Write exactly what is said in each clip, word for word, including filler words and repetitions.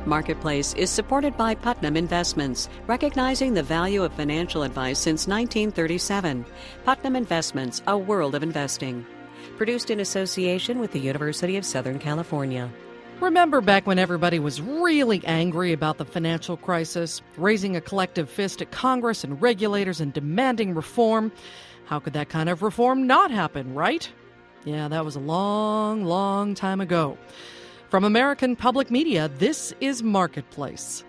Marketplace is supported by Putnam Investments, recognizing the value of financial advice since nineteen thirty-seven. Putnam Investments, a world of investing. Produced in association with the University of Southern California. Remember back when everybody was really angry about the financial crisis, raising a collective fist at Congress and regulators and demanding reform? How could that kind of reform not happen, right? Yeah, that was a long, long time ago. From American Public Media, this is Marketplace.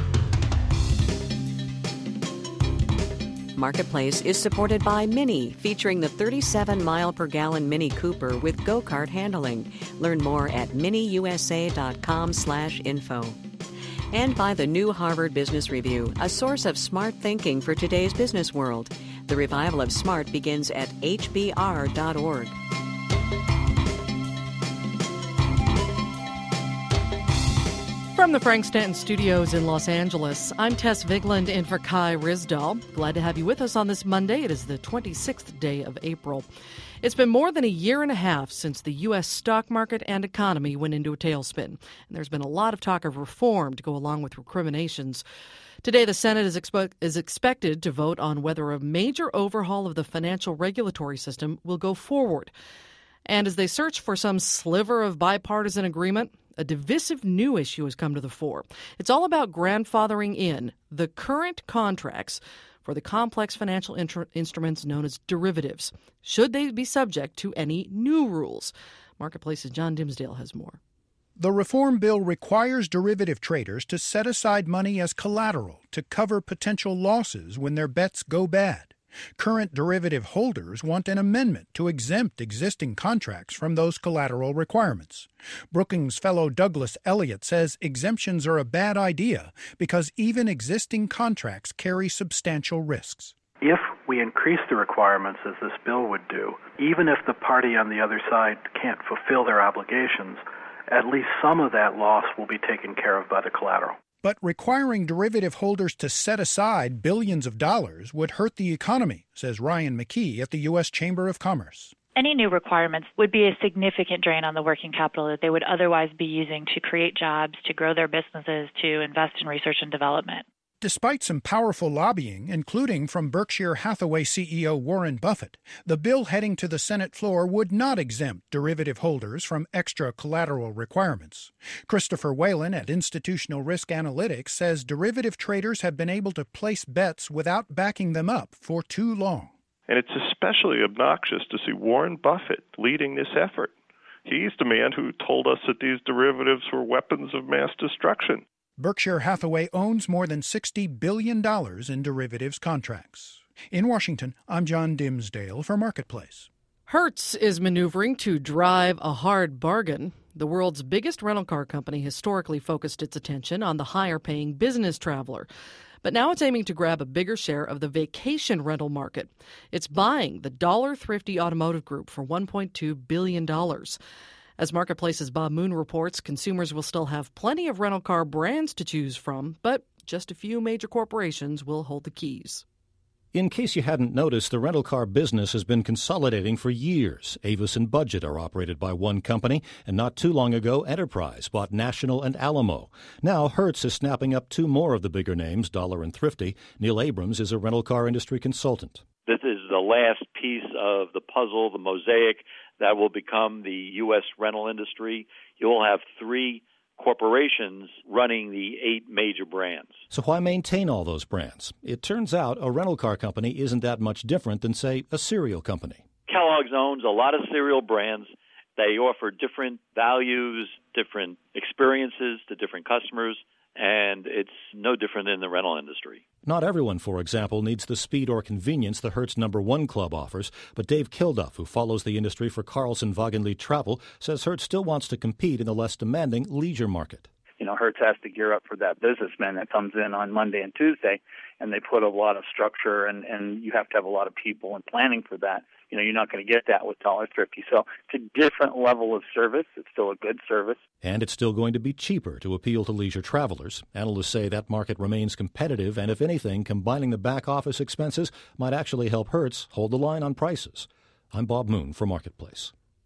Marketplace is supported by Mini, featuring the thirty-seven mile per gallon Mini Cooper with go-kart handling. Learn more at miniusa.com slash info. And by the new Harvard Business Review, a source of smart thinking for today's business world. The revival of smart begins at h b r dot org. From the Frank Stanton Studios in Los Angeles, I'm Tess Vigland in for Kai Risdahl. Glad to have you with us on this Monday. It is the twenty-sixth day of April. It's been more than a year and a half since the U S stock market and economy went into a tailspin. And there's been a lot of talk of reform to go along with recriminations. Today, the Senate is, expo- is expected to vote on whether a major overhaul of the financial regulatory system will go forward. And as they search for some sliver of bipartisan agreement, a divisive new issue has come to the fore. It's all about grandfathering in the current contracts for the complex financial intr- instruments known as derivatives. Should they be subject to any new rules? Marketplace's John Dimsdale has more. The reform bill requires derivative traders to set aside money as collateral to cover potential losses when their bets go bad. Current derivative holders want an amendment to exempt existing contracts from those collateral requirements. Brookings fellow Douglas Elliott says exemptions are a bad idea because even existing contracts carry substantial risks. If we increase the requirements, as this bill would do, even if the party on the other side can't fulfill their obligations, at least some of that loss will be taken care of by the collateral. But requiring derivative holders to set aside billions of dollars would hurt the economy, says Ryan McKee at the U S Chamber of Commerce. Any new requirements would be a significant drain on the working capital that they would otherwise be using to create jobs, to grow their businesses, to invest in research and development. Despite some powerful lobbying, including from Berkshire Hathaway C E O Warren Buffett, the bill heading to the Senate floor would not exempt derivative holders from extra collateral requirements. Christopher Whalen at Institutional Risk Analytics says derivative traders have been able to place bets without backing them up for too long. And it's especially obnoxious to see Warren Buffett leading this effort. He's the man who told us that these derivatives were weapons of mass destruction. Berkshire Hathaway owns more than sixty billion dollars in derivatives contracts. In Washington, I'm John Dimsdale for Marketplace. Hertz is maneuvering to drive a hard bargain. The world's biggest rental car company historically focused its attention on the higher-paying business traveler. But now it's aiming to grab a bigger share of the vacation rental market. It's buying the Dollar Thrifty Automotive Group for one point two billion dollars. As Marketplace's Bob Moon reports, consumers will still have plenty of rental car brands to choose from, but just a few major corporations will hold the keys. In case you hadn't noticed, the rental car business has been consolidating for years. Avis and Budget are operated by one company, and not too long ago, Enterprise bought National and Alamo. Now, Hertz is snapping up two more of the bigger names, Dollar and Thrifty. Neil Abrams is a rental car industry consultant. This is the last piece of the puzzle, the mosaic, that will become the U S rental industry. You'll have three corporations running the eight major brands. So why maintain all those brands? It turns out a rental car company isn't that much different than, say, a cereal company. Kellogg's owns a lot of cereal brands. They offer different values, different experiences to different customers, and it's no different in the rental industry. Not everyone, for example, needs the speed or convenience the Hertz Number One Club offers, but Dave Kilduff, who follows the industry for Carlson Wagenlied Travel, says Hertz still wants to compete in the less demanding leisure market. You know, Hertz has to gear up for that businessman that comes in on Monday and Tuesday, and they put a lot of structure, and, and you have to have a lot of people and planning for that. You know, you're not going to get that with Dollar Thrifty. So it's a different level of service. It's still a good service. And it's still going to be cheaper to appeal to leisure travelers. Analysts say that market remains competitive, and if anything, combining the back office expenses might actually help Hertz hold the line on prices. I'm Bob Moon for Marketplace.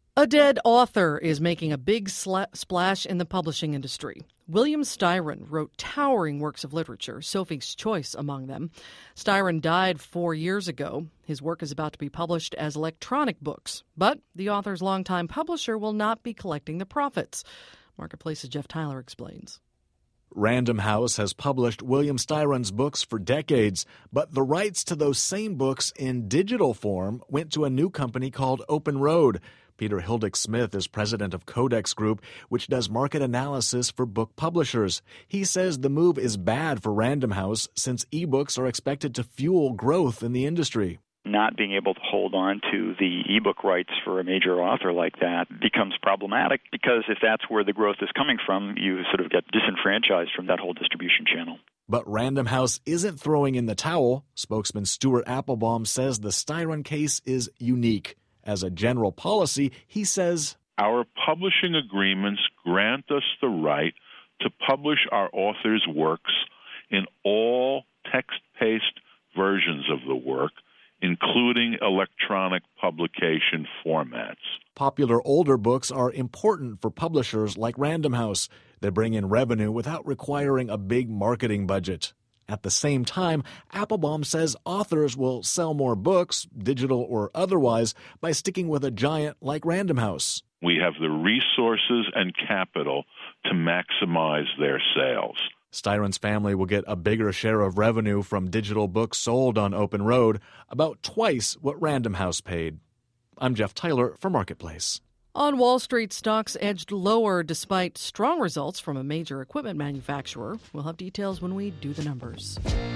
A dead author is making a big sla- splash in the publishing industry. William Styron wrote towering works of literature, Sophie's Choice among them. Styron died four years ago. His work is about to be published as electronic books, but the author's longtime publisher will not be collecting the profits. Marketplace's Jeff Tyler explains. Random House has published William Styron's books for decades, but the rights to those same books in digital form went to a new company called Open Road. Peter Hildick-Smith is president of Codex Group, which does market analysis for book publishers. He says the move is bad for Random House since ebooks are expected to fuel growth in the industry. Not being able to hold on to the ebook rights for a major author like that becomes problematic, because if that's where the growth is coming from, you sort of get disenfranchised from that whole distribution channel. But Random House isn't throwing in the towel. Spokesman Stuart Applebaum says the Styron case is unique. As a general policy, he says, our publishing agreements grant us the right to publish our authors' works in all text-based versions of the work, including electronic publication formats. Popular older books are important for publishers like Random House. They bring in revenue without requiring a big marketing budget. At the same time, Applebaum says authors will sell more books, digital or otherwise, by sticking with a giant like Random House. We have the resources and capital to maximize their sales. Styron's family will get a bigger share of revenue from digital books sold on Open Road, about twice what Random House paid. I'm Jeff Tyler for Marketplace. On Wall Street, stocks edged lower despite strong results from a major equipment manufacturer. We'll have details when we do the numbers.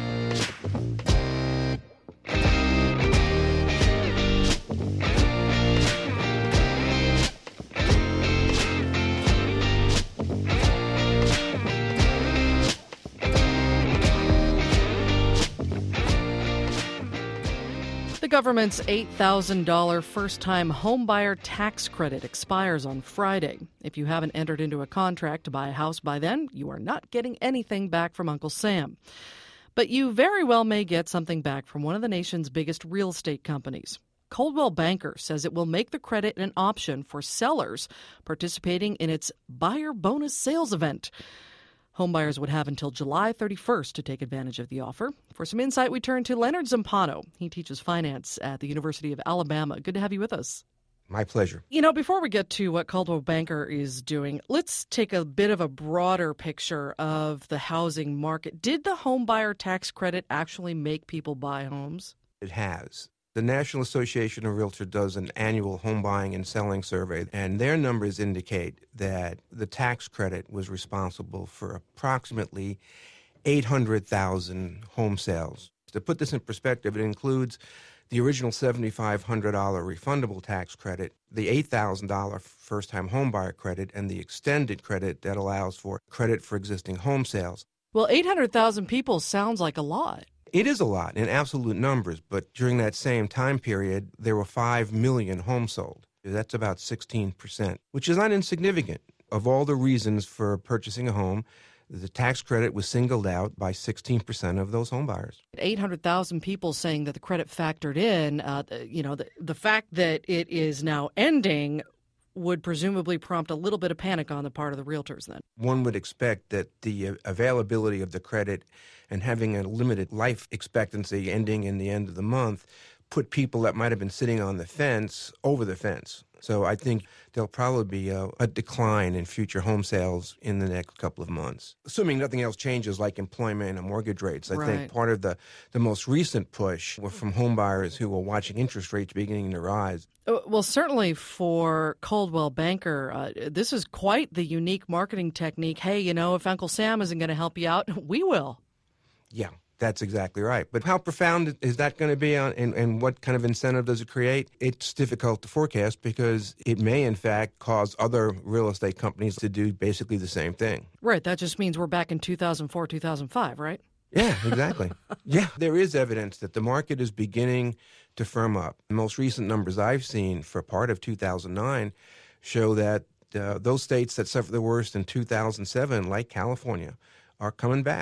The government's eight thousand dollars first-time homebuyer tax credit expires on Friday. If you haven't entered into a contract to buy a house by then, you are not getting anything back from Uncle Sam. But you very well may get something back from one of the nation's biggest real estate companies. Coldwell Banker says it will make the credit an option for sellers participating in its buyer bonus sales event. Homebuyers would have until July thirty-first to take advantage of the offer. For some insight, we turn to Leonard Zampano. He teaches finance at the University of Alabama. Good to have you with us. My pleasure. You know, before we get to what Coldwell Banker is doing, let's take a bit of a broader picture of the housing market. Did the homebuyer tax credit actually make people buy homes? It has. The National Association of Realtors does an annual home buying and selling survey, and their numbers indicate that the tax credit was responsible for approximately eight hundred thousand home sales. To put this in perspective, it includes the original seven thousand five hundred dollars refundable tax credit, the eight thousand dollars first-time homebuyer credit, and the extended credit that allows for credit for existing home sales. Well, eight hundred thousand people sounds like a lot. It is a lot in absolute numbers, but during that same time period, there were five million homes sold. That's about sixteen percent, which is not insignificant. Of all the reasons for purchasing a home, the tax credit was singled out by sixteen percent of those home buyers. eight hundred thousand people saying that the credit factored in. Uh, you know, the, the fact that it is now ending would presumably prompt a little bit of panic on the part of the realtors then. One would expect that the availability of the credit and having a limited life expectancy ending in the end of the month put people that might have been sitting on the fence over the fence. So I think there'll probably be a, a decline in future home sales in the next couple of months. Assuming nothing else changes like employment and mortgage rates. I Right. think part of the, the most recent push were from home buyers who were watching interest rates beginning to rise. Uh, Well, certainly for Coldwell Banker, uh, this is quite the unique marketing technique. Hey, you know, if Uncle Sam isn't going to help you out, we will. Yeah, that's exactly right. But how profound is that going to be, on, and, and what kind of incentive does it create? It's difficult to forecast because it may, in fact, cause other real estate companies to do basically the same thing. Right. That just means we're back in two thousand four, two thousand five, right? Yeah, exactly. Yeah, there is evidence that the market is beginning to firm up. The most recent numbers I've seen for part of two thousand nine show that uh, those states that suffered the worst in two thousand seven, like California, are coming back.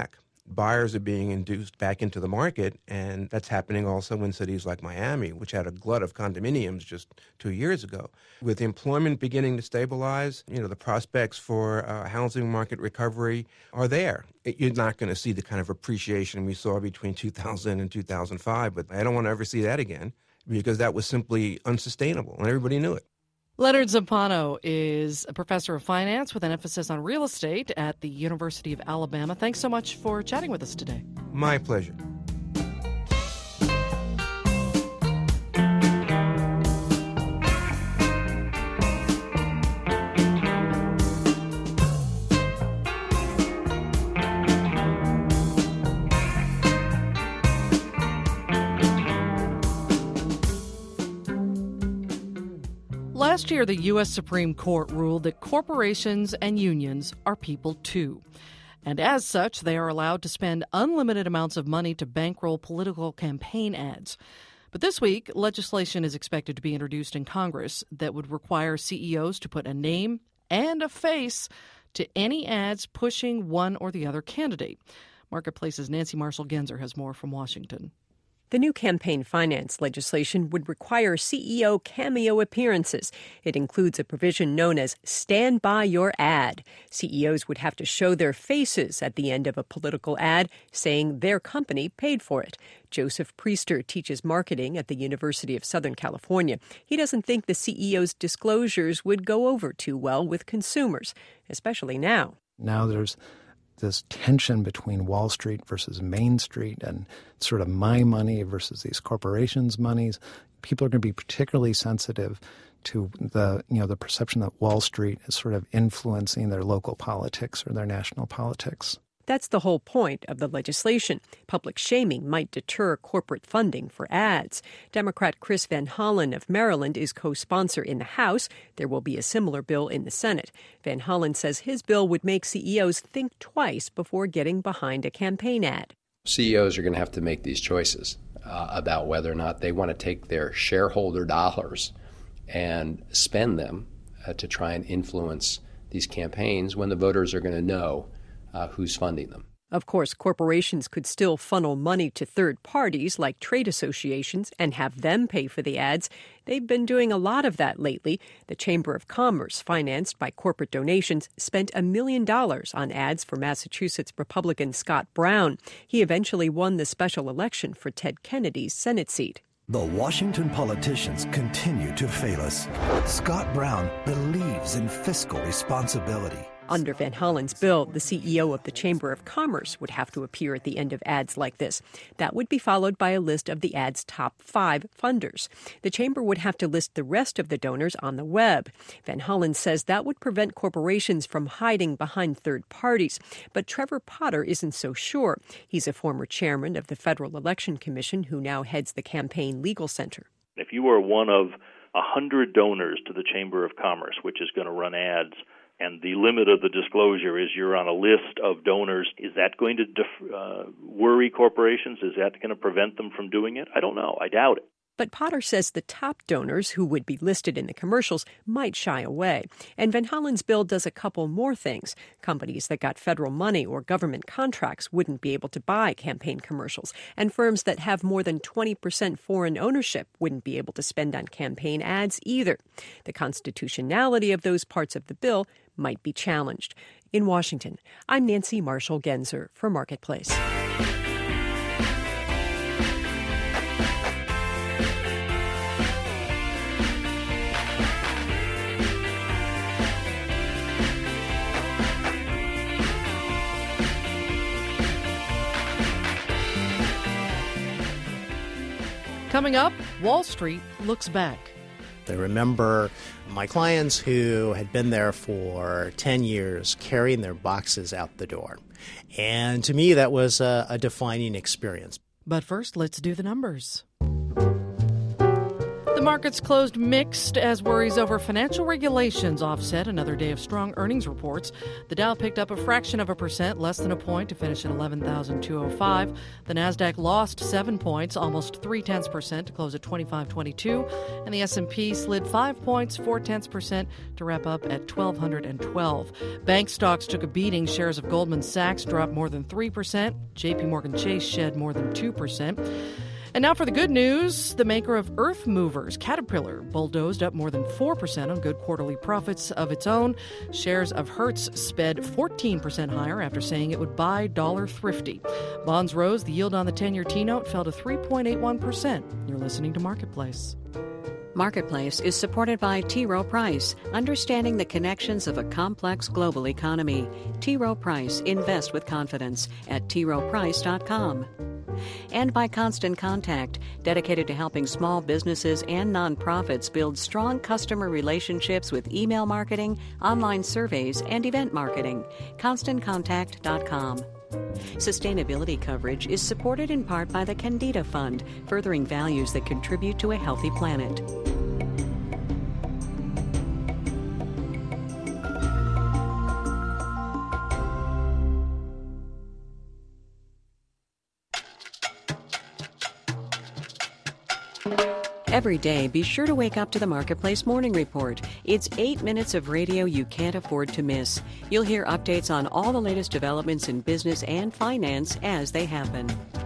buyers are being induced back into the market, and that's happening also in cities like Miami, which had a glut of condominiums just two years ago. With employment beginning to stabilize, you know, the prospects for uh, housing market recovery are there. It, you're not going to see the kind of appreciation we saw between two thousand and two thousand five, but I don't want to ever see that again because that was simply unsustainable, and everybody knew it. Leonard Zampano is a professor of finance with an emphasis on real estate at the University of Alabama. Thanks so much for chatting with us today. My pleasure. Last year, the U S Supreme Court ruled that corporations and unions are people too. And as such, they are allowed to spend unlimited amounts of money to bankroll political campaign ads. But this week, legislation is expected to be introduced in Congress that would require C E Os to put a name and a face to any ads pushing one or the other candidate. Marketplace's Nancy Marshall-Genzer has more from Washington. The new campaign finance legislation would require C E O cameo appearances. It includes a provision known as Stand By Your Ad. C E Os would have to show their faces at the end of a political ad, saying their company paid for it. Joseph Priester teaches marketing at the University of Southern California. He doesn't think the C E O's disclosures would go over too well with consumers, especially now. Now there's this tension between Wall Street versus Main Street and sort of my money versus these corporations' monies. People are going to be particularly sensitive to the, you know, the perception that Wall Street is sort of influencing their local politics or their national politics. That's the whole point of the legislation. Public shaming might deter corporate funding for ads. Democrat Chris Van Hollen of Maryland is co-sponsor in the House. There will be a similar bill in the Senate. Van Hollen says his bill would make C E Os think twice before getting behind a campaign ad. C E Os are going to have to make these choices uh, about whether or not they want to take their shareholder dollars and spend them uh, to try and influence these campaigns when the voters are going to know Uh, who's funding them. Of course, corporations could still funnel money to third parties like trade associations and have them pay for the ads. They've been doing a lot of that lately. The Chamber of Commerce, financed by corporate donations, spent a million dollars on ads for Massachusetts Republican Scott Brown. He eventually won the special election for Ted Kennedy's Senate seat. The Washington politicians continue to fail us. Scott Brown believes in fiscal responsibility. Under Van Hollen's bill, the C E O of the Chamber of Commerce would have to appear at the end of ads like this. That would be followed by a list of the ad's top five funders. The Chamber would have to list the rest of the donors on the web. Van Hollen says that would prevent corporations from hiding behind third parties. But Trevor Potter isn't so sure. He's a former chairman of the Federal Election Commission who now heads the Campaign Legal Center. If you are one of one hundred donors to the Chamber of Commerce, which is going to run ads, and the limit of the disclosure is you're on a list of donors, is that going to def- uh, worry corporations? Is that going to prevent them from doing it? I don't know. I doubt it. But Potter says the top donors who would be listed in the commercials might shy away. And Van Hollen's bill does a couple more things. Companies that got federal money or government contracts wouldn't be able to buy campaign commercials. And firms that have more than twenty percent foreign ownership wouldn't be able to spend on campaign ads either. The constitutionality of those parts of the bill might be challenged. In Washington, I'm Nancy Marshall-Genzer for Marketplace. Coming up, Wall Street looks back. I remember my clients who had been there for ten years carrying their boxes out the door. And to me, that was a, a defining experience. But first, let's do the numbers. The The markets closed mixed as worries over financial regulations offset another day of strong earnings reports. The Dow picked up a fraction of a percent, less than a point, to finish at eleven thousand two hundred five. The Nasdaq lost seven points, almost three-tenths percent, to close at twenty-five twenty-two. And the S and P slid five points, four-tenths percent, to wrap up at twelve twelve. Bank stocks took a beating. Shares of Goldman Sachs dropped more than three percent. J P Morgan Chase shed more than two percent. And now for the good news. The maker of Earth Movers, Caterpillar, bulldozed up more than four percent on good quarterly profits of its own. Shares of Hertz sped fourteen percent higher after saying it would buy dollar thrifty. Bonds rose. The yield on the ten-year T-note fell to three point eight one percent. You're listening to Marketplace. Marketplace is supported by T. Rowe Price, understanding the connections of a complex global economy. T. Rowe Price, invest with confidence at t rowe price dot com. And by Constant Contact, dedicated to helping small businesses and nonprofits build strong customer relationships with email marketing, online surveys, and event marketing. constant contact dot com. Sustainability coverage is supported in part by the Candida Fund, furthering values that contribute to a healthy planet. Every day, be sure to wake up to the Marketplace Morning Report. It's eight minutes of radio you can't afford to miss. You'll hear updates on all the latest developments in business and finance as they happen.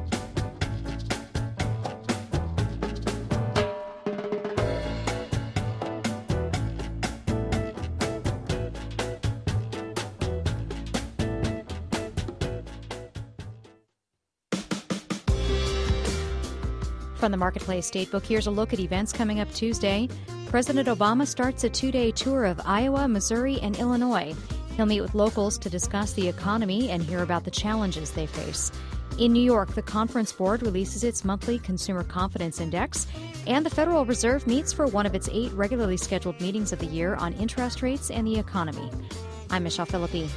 From the Marketplace Statebook, here's a look at events coming up Tuesday. President Obama starts a two-day tour of Iowa, Missouri, and Illinois. He'll meet with locals to discuss the economy and hear about the challenges they face. In New York, the Conference Board releases its monthly Consumer Confidence Index, and the Federal Reserve meets for one of its eight regularly scheduled meetings of the year on interest rates and the economy. I'm Michelle Philippi.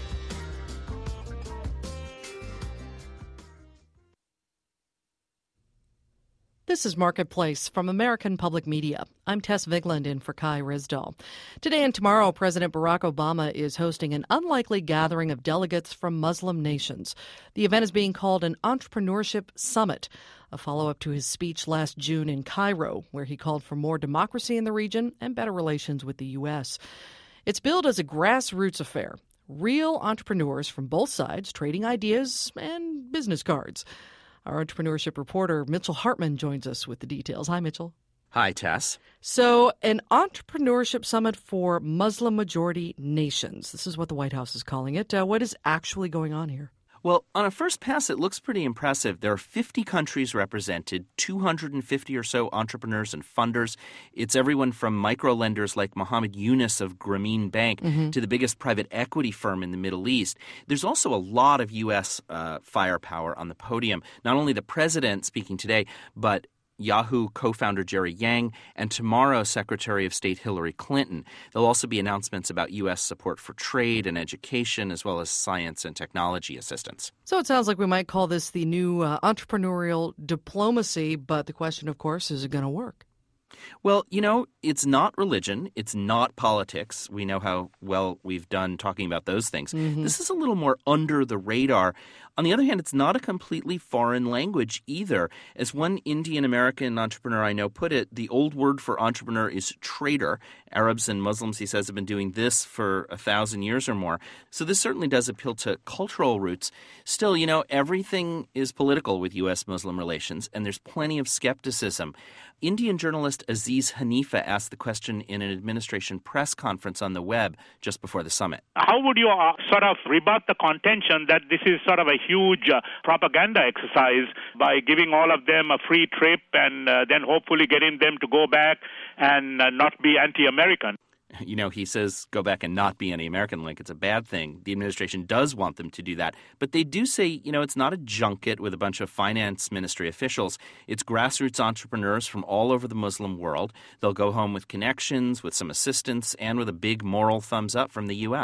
This is Marketplace from American Public Media. I'm Tess Vigland in for Kai Risdahl. Today and tomorrow, President Barack Obama is hosting an unlikely gathering of delegates from Muslim nations. The event is being called an Entrepreneurship Summit, a follow-up to his speech last June in Cairo, where he called for more democracy in the region and better relations with the U S. It's billed as a grassroots affair, real entrepreneurs from both sides trading ideas and business cards. Our entrepreneurship reporter, Mitchell Hartman, joins us with the details. Hi, Mitchell. Hi, Tess. So, an entrepreneurship summit for Muslim-majority nations. This is what the White House is calling it. Uh, what is actually going on here? Well, on a first pass, it looks pretty impressive. There are fifty countries represented, two hundred fifty or so entrepreneurs and funders. It's everyone from micro-lenders like Mohammed Yunus of Grameen Bank mm-hmm. to the biggest private equity firm in the Middle East. There's also a lot of U S uh, firepower on the podium. Not only the president speaking today, but Yahoo co-founder Jerry Yang, and tomorrow Secretary of State Hillary Clinton. There'll also be announcements about U S support for trade and education, as well as science and technology assistance. So it sounds like we might call this the new uh, entrepreneurial diplomacy, but the question, of course, is it going to work? Well, you know, it's not religion. It's not politics. We know how well we've done talking about those things. Mm-hmm. This is a little more under the radar. On the other hand, it's not a completely foreign language either. As one Indian-American entrepreneur I know put it, the old word for entrepreneur is trader. Arabs and Muslims, he says, have been doing this for a thousand years or more. So this certainly does appeal to cultural roots. Still, you know, everything is political with U S-Muslim relations, and there's plenty of skepticism. Indian journalist Aziz Hanifa asked the question in an administration press conference on the web just before the summit. How would you uh, sort of rebut the contention that this is sort of a huge uh, propaganda exercise by giving all of them a free trip and uh, then hopefully getting them to go back and uh, not be anti-American? You know, he says go back and not be anti-American, like it's a bad thing. The administration does want them to do that. But they do say, you know, it's not a junket with a bunch of finance ministry officials. It's grassroots entrepreneurs from all over the Muslim world. They'll go home with connections, with some assistance, and with a big moral thumbs up from the U S.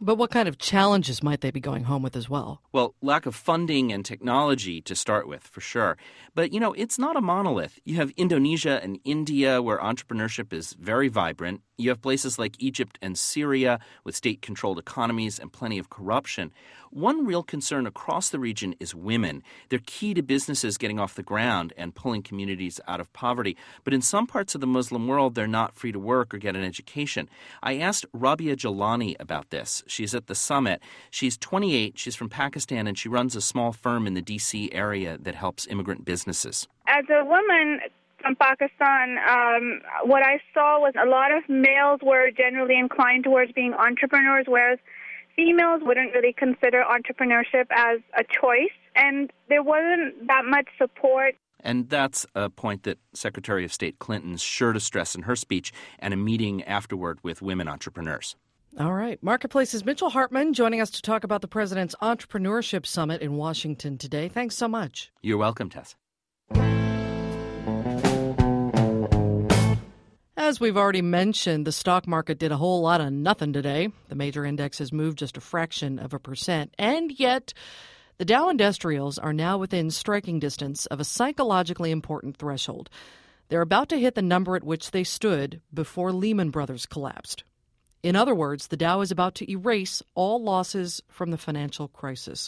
But what kind of challenges might they be going home with as well? Well, lack of funding and technology to start with, for sure. But, you know, it's not a monolith. You have Indonesia and India, where entrepreneurship is very vibrant. You have places like Egypt and Syria with state-controlled economies and plenty of corruption. One real concern across the region is women. They're key to businesses getting off the ground and pulling communities out of poverty. But in some parts of the Muslim world, they're not free to work or get an education. I asked Rabia Jalani about this. She's at the summit. She's twenty-eight. She's from Pakistan, and she runs a small firm in the D C area that helps immigrant businesses. As a woman from Pakistan, um, what I saw was a lot of males were generally inclined towards being entrepreneurs, whereas females wouldn't really consider entrepreneurship as a choice, and there wasn't that much support. And that's a point that Secretary of State Clinton's sure to stress in her speech and a meeting afterward with women entrepreneurs. All right. Marketplace's Mitchell Hartman joining us to talk about the President's Entrepreneurship Summit in Washington today. Thanks so much. You're welcome, Tess. As we've already mentioned, the stock market did a whole lot of nothing today. The major indexes moved just a fraction of a percent. And yet, the Dow Industrials are now within striking distance of a psychologically important threshold. They're about to hit the number at which they stood before Lehman Brothers collapsed. In other words, the Dow is about to erase all losses from the financial crisis.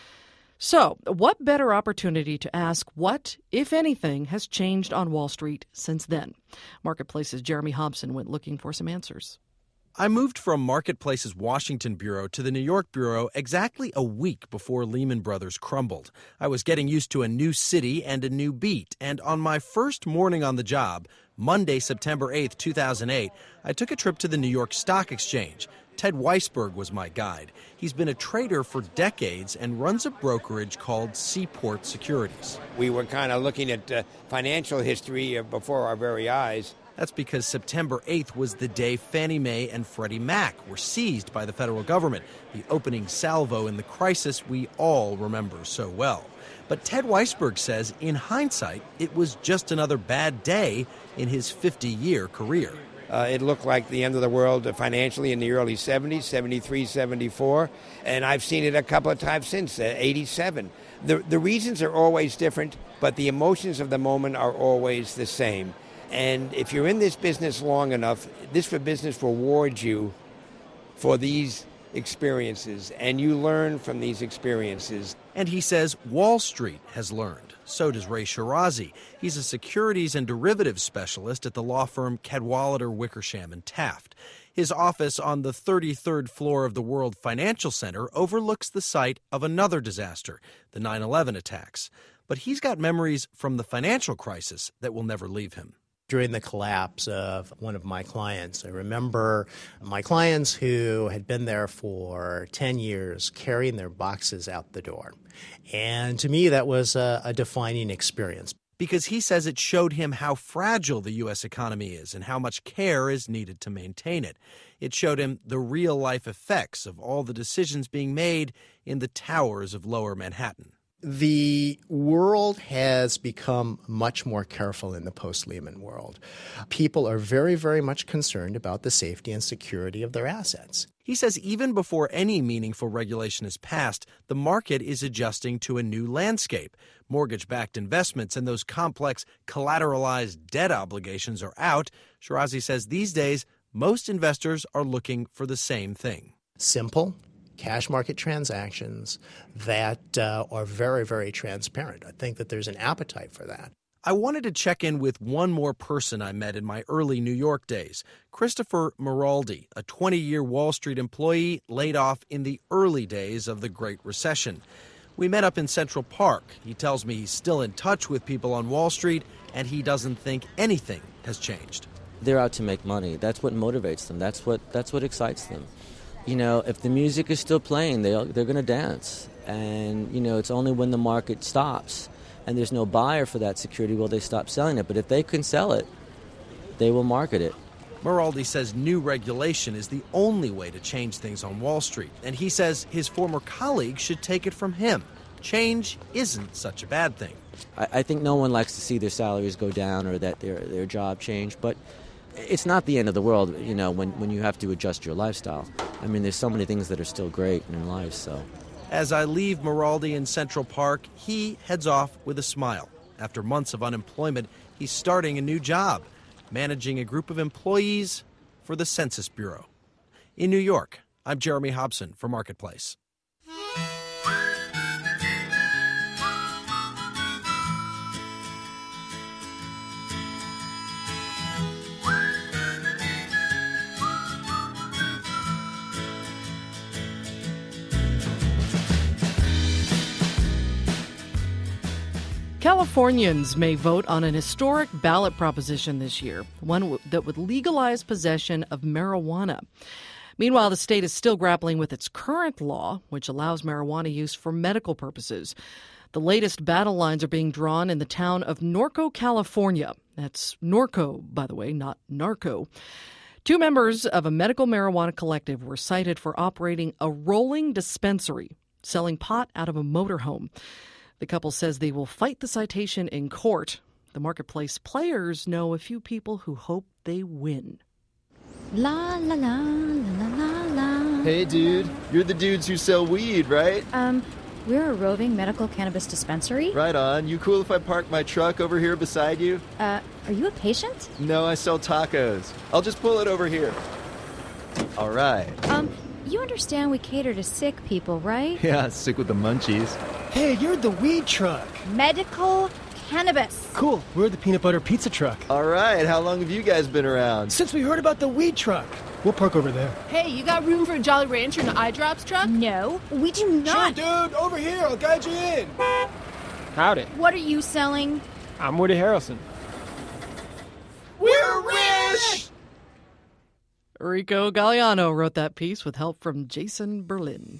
So, what better opportunity to ask what, if anything, has changed on Wall Street since then? Marketplace's Jeremy Hobson went looking for some answers. I moved from Marketplace's Washington bureau to the New York bureau exactly a week before Lehman Brothers crumbled. I was getting used to a new city and a new beat, and on my first morning on the job, Monday, September eighth, two thousand eight, I took a trip to the New York Stock Exchange. Ted Weisberg was my guide. He's been a trader for decades and runs a brokerage called Seaport Securities. We were kind of looking at uh, financial history uh, before our very eyes. That's because September eighth was the day Fannie Mae and Freddie Mac were seized by the federal government, the opening salvo in the crisis we all remember so well. But Ted Weisberg says, in hindsight, it was just another bad day in his fifty-year career. Uh, it looked like the end of the world financially in the early seventies, seventy-three, seventy-four, and I've seen it a couple of times since, uh, eighty-seven. The, the reasons are always different, but the emotions of the moment are always the same. And if you're in this business long enough, this business rewards you for these experiences, and you learn from these experiences. And he says Wall Street has learned. So does Ray Shirazi. He's a securities and derivatives specialist at the law firm Cadwalader, Wickersham and Taft. His office on the thirty-third floor of the World Financial Center overlooks the site of another disaster, the nine eleven attacks. But he's got memories from the financial crisis that will never leave him. During the collapse of one of my clients, I remember my clients who had been there for ten years carrying their boxes out the door. And to me, that was a, a defining experience. Because he says it showed him how fragile the U S economy is and how much care is needed to maintain it. It showed him the real-life effects of all the decisions being made in the towers of Lower Manhattan. The world has become much more careful in the post-Lehman world. People are very, very much concerned about the safety and security of their assets. He says even before any meaningful regulation is passed, the market is adjusting to a new landscape. Mortgage-backed investments and those complex collateralized debt obligations are out. Shirazi says these days, most investors are looking for the same thing. Simple cash market transactions that uh, are very, very transparent. I think that there's an appetite for that. I wanted to check in with one more person I met in my early New York days, Christopher Maraldi, a twenty-year Wall Street employee laid off in the early days of the Great Recession. We met up in Central Park. He tells me he's still in touch with people on Wall Street, and he doesn't think anything has changed. They're out to make money. That's what motivates them. That's what that's what excites them. You know, if the music is still playing, they they're going to dance. And, you know, it's only when the market stops and there's no buyer for that security will they stop selling it. But if they can sell it, they will market it. Maraldi says new regulation is the only way to change things on Wall Street. And he says his former colleagues should take it from him. Change isn't such a bad thing. I, I think no one likes to see their salaries go down or that their their job change. But it's not the end of the world, you know, when, when you have to adjust your lifestyle. I mean, there's so many things that are still great in life, so. As I leave Maraldi in Central Park, he heads off with a smile. After months of unemployment, he's starting a new job, managing a group of employees for the Census Bureau. In New York, I'm Jeremy Hobson for Marketplace. Californians may vote on an historic ballot proposition this year, one w- that would legalize possession of marijuana. Meanwhile, the state is still grappling with its current law, which allows marijuana use for medical purposes. The latest battle lines are being drawn in the town of Norco, California. That's Norco, by the way, not narco. Two members of a medical marijuana collective were cited for operating a rolling dispensary, selling pot out of a motorhome. The couple says they will fight the citation in court. The Marketplace players know a few people who hope they win. La la la la la la. Hey, dude. You're the dudes who sell weed, right? Um, we're a roving medical cannabis dispensary. Right on. You cool if I park my truck over here beside you? Uh, are you a patient? No, I sell tacos. I'll just pull it over here. All right. Um, you understand we cater to sick people, right? Yeah, sick with the munchies. Hey, you're the weed truck. Medical cannabis. Cool. We're the peanut butter pizza truck. All right. How long have you guys been around? Since we heard about the weed truck. We'll park over there. Hey, you got room for a Jolly Rancher and an eye drops truck? No, we do not. Sure, dude. Over here. I'll guide you in. Howdy. What are you selling? I'm Woody Harrelson. We're rich! Rico Galliano wrote that piece with help from Jason Berlin.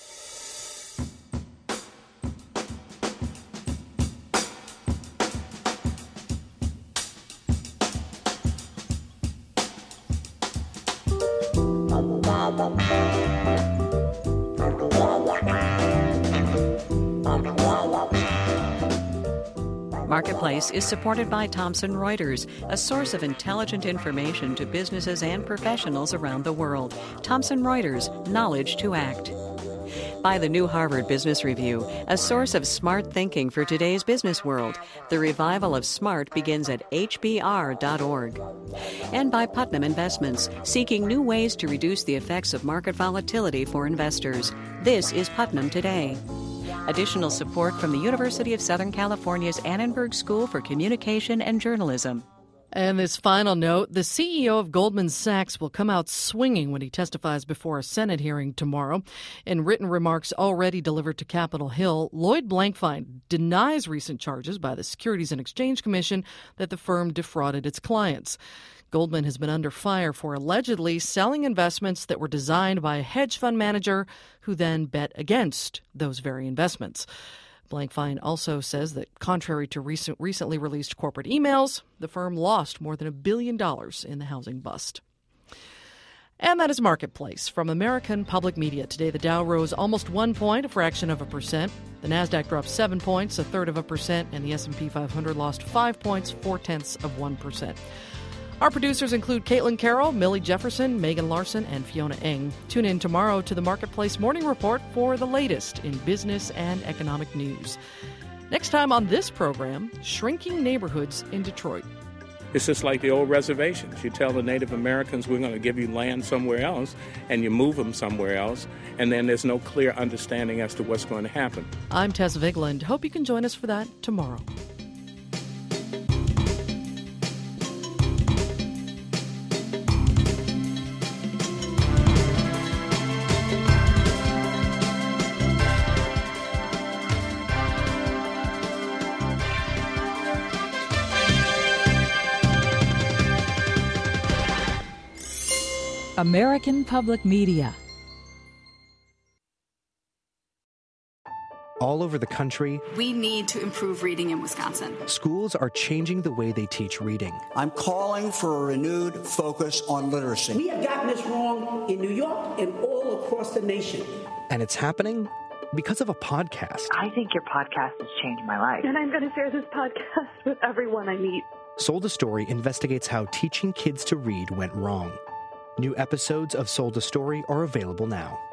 Marketplace is supported by Thomson Reuters, a source of intelligent information to businesses and professionals around the world. Thomson Reuters, knowledge to act. By the New Harvard Business Review, a source of smart thinking for today's business world. The revival of smart begins at H B R dot org. And by Putnam Investments, seeking new ways to reduce the effects of market volatility for investors. This is Putnam Today. Additional support from the University of Southern California's Annenberg School for Communication and Journalism. And this final note, the C E O of Goldman Sachs will come out swinging when he testifies before a Senate hearing tomorrow. In written remarks already delivered to Capitol Hill, Lloyd Blankfein denies recent charges by the Securities and Exchange Commission that the firm defrauded its clients. Goldman has been under fire for allegedly selling investments that were designed by a hedge fund manager who then bet against those very investments. Blankfein also says that contrary to recent, recently released corporate emails, the firm lost more than a billion dollars in the housing bust. And that is Marketplace from American Public Media. Today, the Dow rose almost one point, a fraction of a percent. The Nasdaq dropped seven points, a third of a percent, and the S and P five hundred lost five points, four-tenths of one percent. Our producers include Caitlin Carroll, Millie Jefferson, Megan Larson, and Fiona Eng. Tune in tomorrow to the Marketplace Morning Report for the latest in business and economic news. Next time on this program, shrinking neighborhoods in Detroit. It's just like the old reservations. You tell the Native Americans, we're going to give you land somewhere else, and you move them somewhere else, and then there's no clear understanding as to what's going to happen. I'm Tess Vigland. Hope you can join us for that tomorrow. American Public Media. All over the country, we need to improve reading in Wisconsin. Schools are changing the way they teach reading. I'm calling for a renewed focus on literacy. We have gotten this wrong in New York and all across the nation. And it's happening because of a podcast. I think your podcast has changed my life. And I'm going to share this podcast with everyone I meet. Sold a Story investigates how teaching kids to read went wrong. New episodes of Sold a Story are available now.